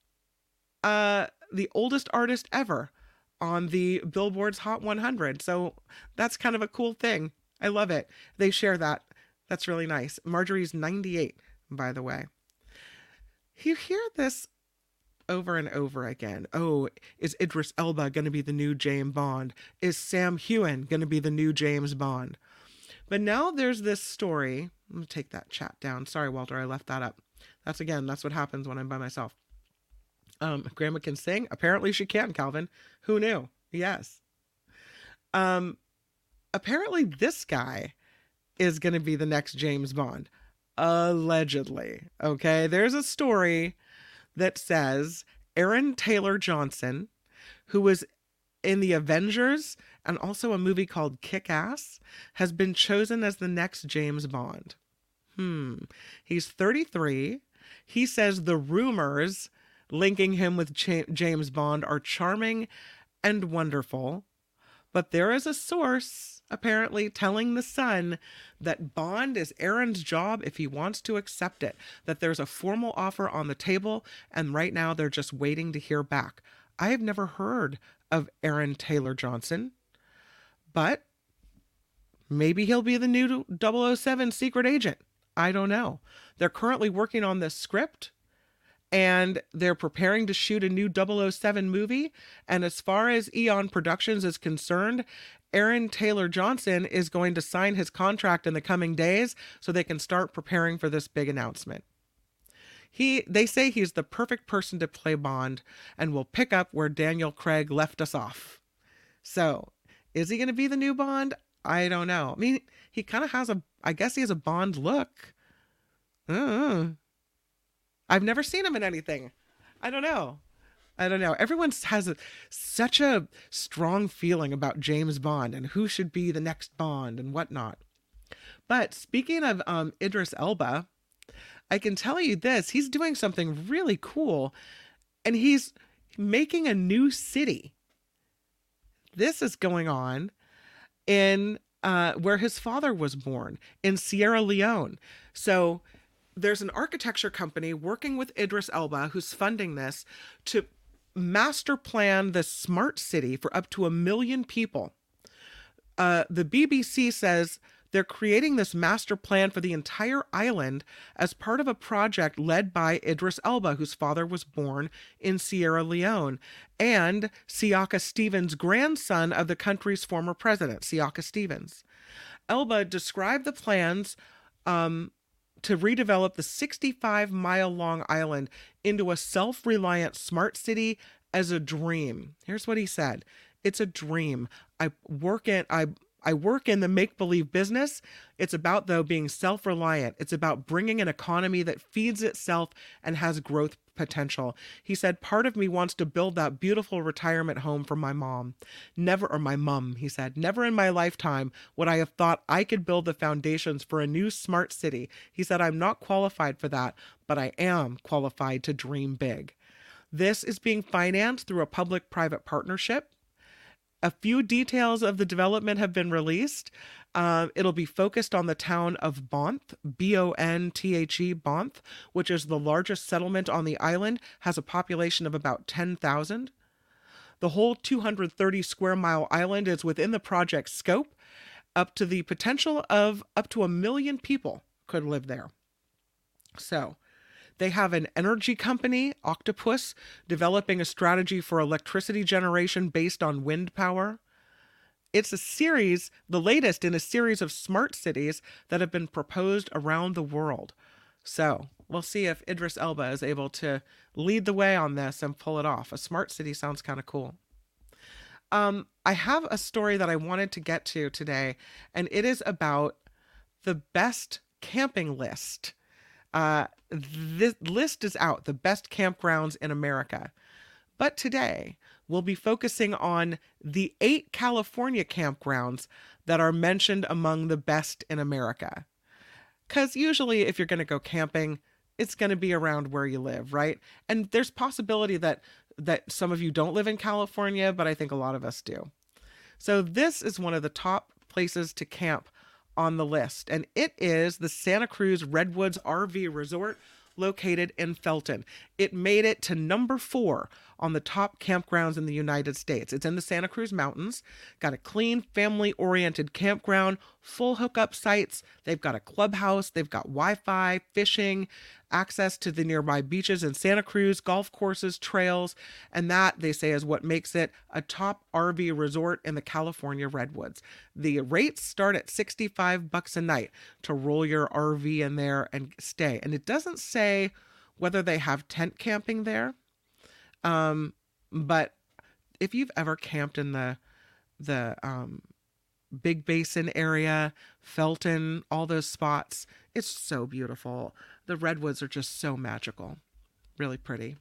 uh, the oldest artist ever on the Billboard's Hot one hundred. So that's kind of a cool thing. I love it. They share that. That's really nice. Marjorie's ninety-eight, by the way. You hear this over and over again. Oh, is Idris Elba going to be the new James Bond? Is Sam Heughan going to be the new James Bond? But now there's this story. I'm going to take that chat down. Sorry, Walter, I left that up. That's again, that's what happens when I'm by myself. Um, Grandma can sing. Apparently she can, Calvin. Who knew? Yes. Um, apparently this guy is going to be the next James Bond. Allegedly. Okay. There's a story that says Aaron Taylor Johnson, who was in the Avengers and also a movie called Kick-Ass, has been chosen as the next James Bond. Hmm. He's thirty-three. He says the rumors linking him with Ch- James Bond are charming and wonderful, but there is a source apparently telling The Sun that Bond is Aaron's job if he wants to accept it, that there's a formal offer on the table, and right now they're just waiting to hear back. I have never heard of Aaron Taylor Johnson, but maybe he'll be the new double oh seven secret agent. I don't know. They're currently working on this script, and they're preparing to shoot a new double oh seven movie. And as far as Eon Productions is concerned, Aaron Taylor Johnson is going to sign his contract in the coming days so they can start preparing for this big announcement. He, they say he's the perfect person to play Bond and will pick up where Daniel Craig left us off. So, is he going to be the new Bond? I don't know. I mean, he kind of has a, I guess he has a Bond look. Uh, I've never seen him in anything. I don't know. I don't know. Everyone has a, such a strong feeling about James Bond and who should be the next Bond and whatnot. But speaking of um, Idris Elba, I can tell you this, he's doing something really cool, and he's making a new city. This is going on in uh, where his father was born, in Sierra Leone. So there's an architecture company working with Idris Elba who's funding this to master plan the smart city for up to a million people. Uh, the B B C says they're creating this master plan for the entire island as part of a project led by Idris Elba, whose father was born in Sierra Leone, and Siaka Stevens, grandson of the country's former president, Siaka Stevens. Elba described the plans um, to redevelop the sixty-five mile long island into a self-reliant smart city as a dream. Here's what he said. It's a dream. I work in, I, I work in the make-believe business. It's about, though, being self-reliant. It's about bringing an economy that feeds itself and has growth potential. He said, part of me wants to build that beautiful retirement home for my mom. Never, or my mom, he said, never in my lifetime would I have thought I could build the foundations for a new smart city. He said, I'm not qualified for that, but I am qualified to dream big. This is being financed through a public-private partnership. A few details of the development have been released. Uh, it'll be focused on the town of Bonth, B O N T H E, Bonth, which is the largest settlement on the island, has a population of about ten thousand. The whole two hundred thirty square mile island is within the project's scope, up to the potential of up to a million people could live there. So they have an energy company, Octopus, developing a strategy for electricity generation based on wind power. It's a series, the latest in a series of smart cities that have been proposed around the world. So we'll see if Idris Elba is able to lead the way on this and pull it off. A smart city sounds kind of cool. Um, I have a story that I wanted to get to today, and it is about the best camping list. Uh, this list is out, the best campgrounds in America. But today, we'll be focusing on the eight California campgrounds that are mentioned among the best in America. Because usually if you're going to go camping, it's going to be around where you live, right? And there's possibility that that some of you don't live in California, but I think a lot of us do. So this is one of the top places to camp on the list, and it is the Santa Cruz Redwoods R V Resort located in Felton. It made it to number four on the top campgrounds in the United States. It's in the Santa Cruz Mountains, got a clean, family-oriented campground, full hookup sites. They've got a clubhouse, they've got Wi-Fi, fishing, access to the nearby beaches in Santa Cruz, golf courses, trails, and that, they say, is what makes it a top R V resort in the California Redwoods. The rates start at sixty-five bucks a night to roll your R V in there and stay. And it doesn't say whether they have tent camping there. Um, but if you've ever camped in the, the, um, Big Basin area, Felton, all those spots, it's so beautiful. The redwoods are just so magical. Really pretty.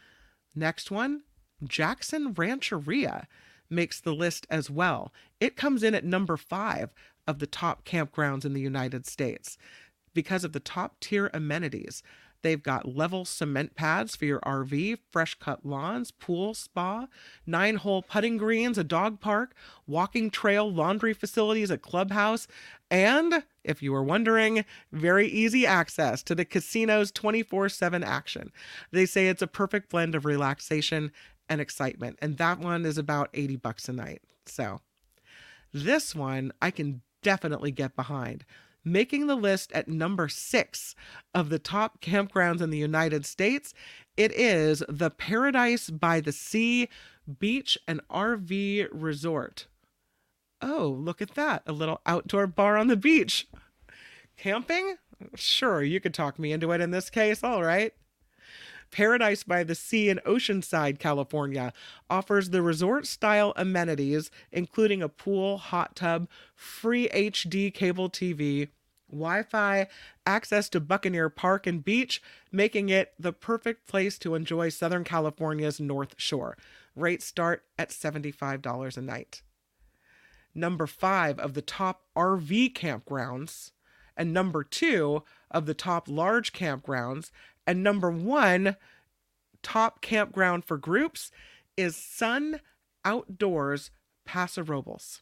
Next one, Jackson Rancheria makes the list as well. It comes in at number five of the top campgrounds in the United States because of the top tier amenities. They've got level cement pads for your R V, fresh cut lawns, pool, spa, nine hole putting greens, a dog park, walking trail, laundry facilities, a clubhouse, and, if you were wondering, very easy access to the casino's twenty-four seven action. They say it's a perfect blend of relaxation and excitement, and that one is about eighty bucks a night. So this one I can definitely get behind. Making the list at number six of the top campgrounds in the United States, it is the Paradise by the Sea Beach and R V Resort. Oh, look at that. A little outdoor bar on the beach. Camping? Sure, you could talk me into it in this case. All right. Paradise by the Sea in Oceanside, California, offers the resort-style amenities, including a pool, hot tub, free H D cable T V, Wi-Fi, access to Buccaneer Park and Beach, making it the perfect place to enjoy Southern California's North Shore. Rates start at seventy-five dollars a night. Number five of the top R V campgrounds, and number two of the top large campgrounds, and number one top campground for groups is Sun Outdoors Paso Robles.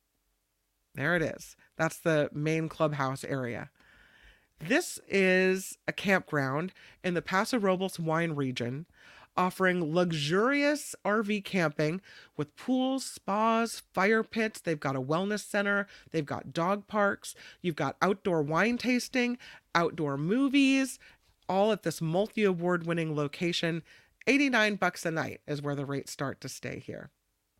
There it is. That's the main clubhouse area. This is a campground in the Paso Robles wine region, offering luxurious R V camping with pools, spas, fire pits. They've got a wellness center. They've got dog parks. You've got outdoor wine tasting, outdoor movies, all at this multi-award winning location. eighty-nine bucks a night is where the rates start to stay here.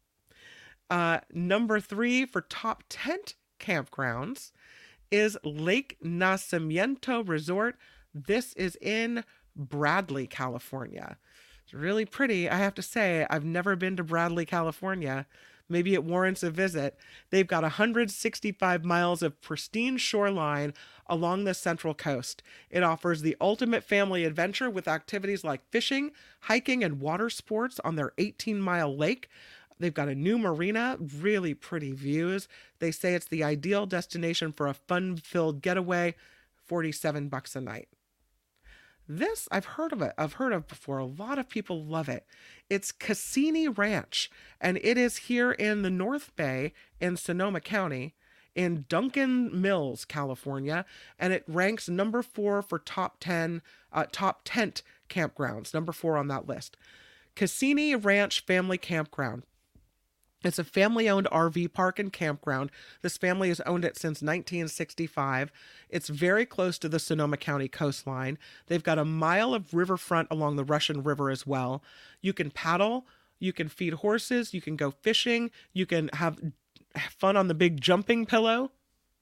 Uh, number three for top tent campgrounds is Lake Nacimiento Resort. This is in Bradley, California. It's really pretty. I have to say, I've never been to Bradley, California. Maybe it warrants a visit. They've got one hundred sixty-five miles of pristine shoreline along the Central Coast. It offers the ultimate family adventure with activities like fishing, hiking, and water sports on their eighteen mile lake. They've got a new marina, really pretty views. They say it's the ideal destination for a fun-filled getaway, forty-seven bucks a night. This, I've heard of it. I've heard of before. A lot of people love it. It's Cassini Ranch, and it is here in the North Bay in Sonoma County in Duncan Mills, California, and it ranks number four for top ten, uh, top tent campgrounds, number four on that list. Cassini Ranch Family Campground. It's a family-owned R V park and campground. This family has owned it since nineteen sixty-five. It's very close to the Sonoma County coastline. They've got a mile of riverfront along the Russian River as well. You can paddle, you can feed horses, you can go fishing, you can have fun on the big jumping pillow.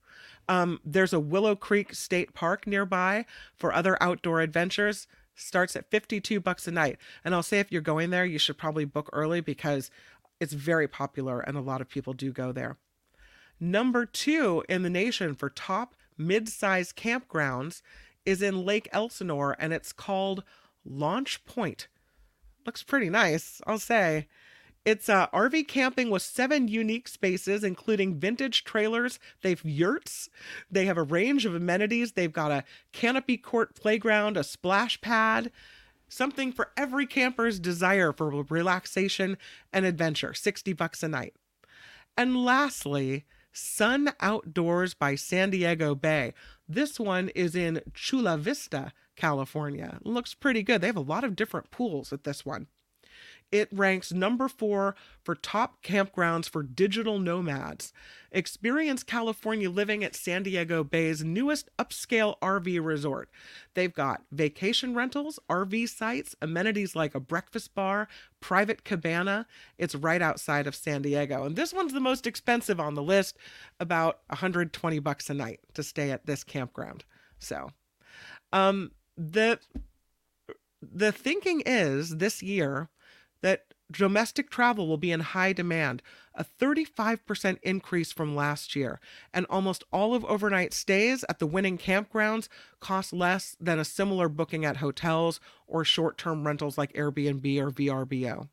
Um, there's a Willow Creek State Park nearby for other outdoor adventures. Starts at fifty-two bucks a night. And I'll say if you're going there, you should probably book early because it's very popular and a lot of people do go there. Number two in the nation for top mid-sized campgrounds is in Lake Elsinore, and it's called Launch Point. Looks pretty nice, I'll say. It's uh, R V camping with seven unique spaces, including vintage trailers. They've yurts. They have a range of amenities. They've got a canopy court playground, a splash pad, something for every camper's desire for relaxation and adventure. sixty bucks a night. And lastly, Sun Outdoors by San Diego Bay. This one is in Chula Vista, California. Looks pretty good. They have a lot of different pools at this one. It ranks number four for top campgrounds for digital nomads. Experience California living at San Diego Bay's newest upscale R V resort. They've got vacation rentals, R V sites, amenities like a breakfast bar, private cabana. It's right outside of San Diego. And this one's the most expensive on the list, about one hundred twenty bucks a night to stay at this campground. So, um, the, the thinking is this year that domestic travel will be in high demand, a thirty-five percent increase from last year, and almost all of overnight stays at the winning campgrounds cost less than a similar booking at hotels or short-term rentals like Airbnb or V R B O.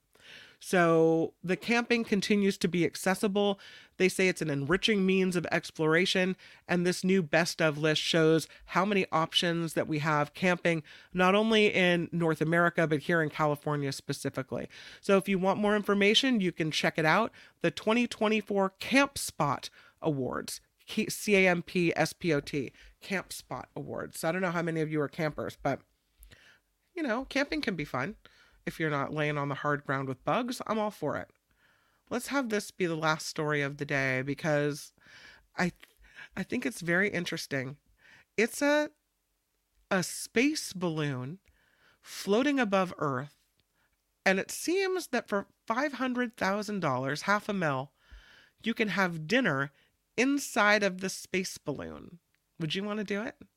So the camping continues to be accessible. They say it's an enriching means of exploration, and this new best of list shows how many options that we have camping, not only in North America, but here in California specifically. So if you want more information, you can check it out. The twenty twenty-four Camp Spot Awards, C A M P S P O T, Camp Spot Awards. So I don't know how many of you are campers, but you know, camping can be fun. If you're not laying on the hard ground with bugs, I'm all for it. Let's have this be the last story of the day because I I think it's very interesting. It's a a space balloon floating above Earth, and it seems that for five hundred thousand dollars, half a mil, you can have dinner inside of the space balloon. Would you want to do it?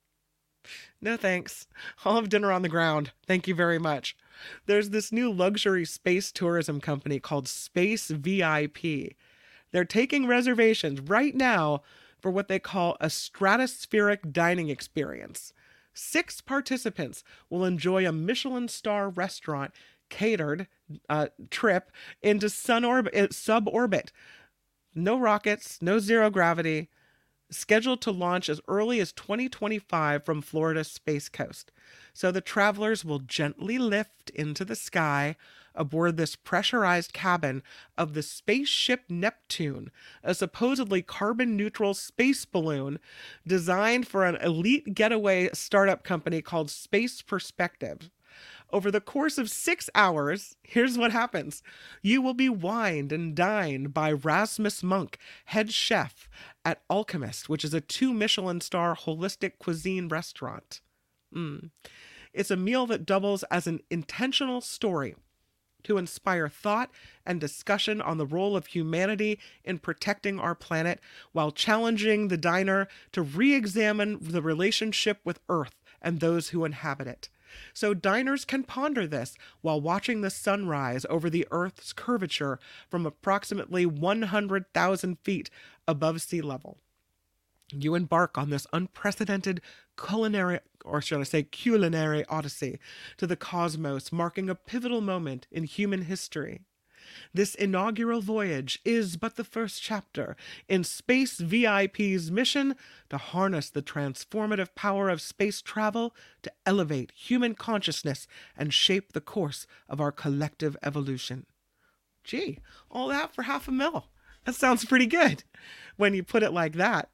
No thanks. I'll have dinner on the ground. Thank you very much. There's this new luxury space tourism company called Space V I P. They're taking reservations right now for what they call a stratospheric dining experience. Six participants will enjoy a Michelin star restaurant catered uh, trip into sun orbit, suborbit. No rockets, no zero gravity. Scheduled to launch as early as twenty twenty-five from Florida's Space Coast. So the travelers will gently lift into the sky aboard this pressurized cabin of the spaceship Neptune, a supposedly carbon-neutral space balloon designed for an elite getaway startup company called Space Perspective. Over the course of six hours, here's what happens. You will be wined and dined by Rasmus Monk, head chef at Alchemist, which is a two Michelin star holistic cuisine restaurant. Mm. It's a meal that doubles as an intentional story to inspire thought and discussion on the role of humanity in protecting our planet while challenging the diner to re-examine the relationship with Earth and those who inhabit it. So diners can ponder this while watching the sunrise over the Earth's curvature from approximately one hundred thousand feet above sea level. You embark on this unprecedented culinary, or should I say culinary odyssey to the cosmos, marking a pivotal moment in human history. This inaugural voyage is but the first chapter in Space V I P's mission to harness the transformative power of space travel to elevate human consciousness and shape the course of our collective evolution. Gee, all that for half a mil. That sounds pretty good when you put it like that.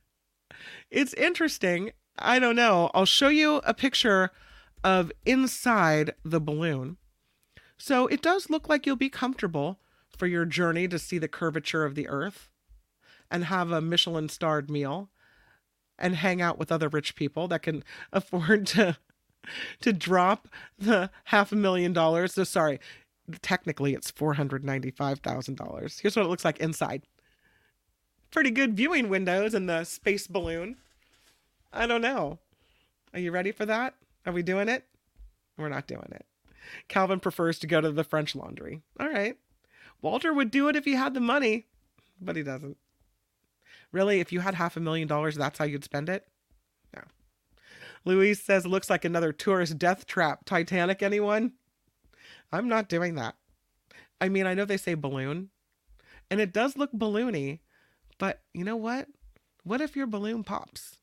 It's interesting. I don't know. I'll show you a picture of inside the balloon. So it does look like you'll be comfortable for your journey to see the curvature of the earth and have a Michelin starred meal and hang out with other rich people that can afford to to drop the half a million dollars. So sorry, technically it's four hundred ninety-five thousand dollars. Here's what it looks like inside. Pretty good viewing windows in the space balloon. I don't know. Are you ready for that? Are we doing it? We're not doing it. Calvin prefers to go to the French Laundry. All right. Walter would do it if he had the money, but he doesn't. Really, if you had half a million dollars, that's how you'd spend it? No. Louise says, it looks like another tourist death trap. Titanic, anyone? I'm not doing that. I mean, I know they say balloon, and it does look balloony, but you know what? What if your balloon pops?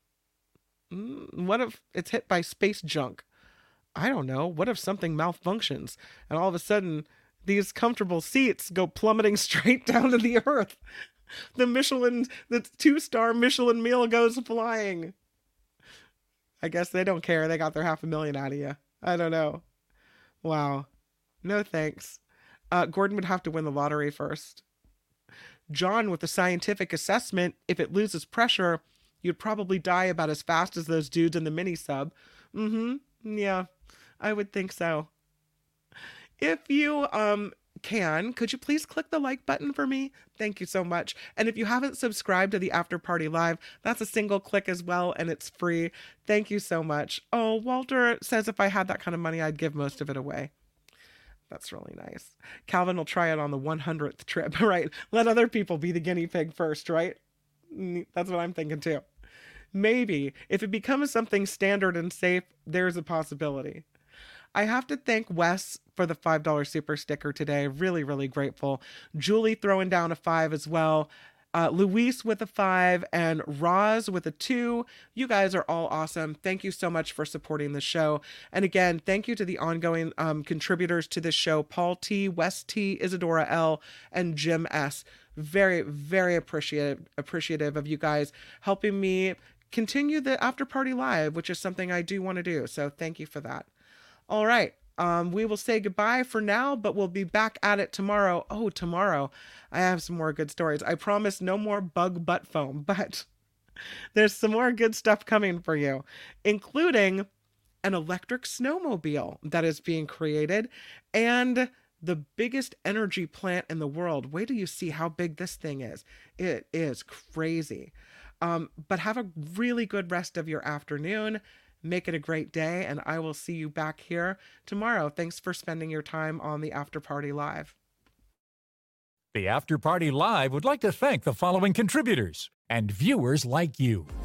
What if it's hit by space junk? I don't know. What if something malfunctions and all of a sudden these comfortable seats go plummeting straight down to the earth? The Michelin, the two-star Michelin meal goes flying. I guess they don't care. They got their half a million out of you. I don't know. Wow. No thanks. Uh, Gordon would have to win the lottery first. John, with the scientific assessment, if it loses pressure, you'd probably die about as fast as those dudes in the mini sub. Mm-hmm. Yeah, I would think so. If you um can, could you please click the like button for me? Thank you so much. And if you haven't subscribed to the After Party Live, that's a single click as well, and it's free. Thank you so much. Oh, Walter says if I had that kind of money, I'd give most of it away. That's really nice. Calvin will try it on the one hundredth trip, right? Let other people be the guinea pig first, right? That's what I'm thinking too. Maybe if it becomes something standard and safe, there's a possibility. I have to thank Wes for the five dollar super sticker today. Really, really grateful. Julie throwing down a five as well. Uh, Luis with a five and Roz with a two. You guys are all awesome. Thank you so much for supporting the show. And again, thank you to the ongoing um, contributors to this show, Paul T, Wes T, Isadora L, and Jim S. Very, very appreciative, appreciative of you guys helping me continue the After Party Live, which is something I do want to do. So thank you for that. All right. Um, we will say goodbye for now, but we'll be back at it tomorrow. Oh, tomorrow. I have some more good stories. I promise no more bug butt foam, but there's some more good stuff coming for you, including an electric snowmobile that is being created and the biggest energy plant in the world. Wait till you see how big this thing is. It is crazy. Um, but have a really good rest of your afternoon. Make it a great day, and I will see you back here tomorrow. Thanks for spending your time on the After Party Live. The After Party Live would like to thank the following contributors and viewers like you.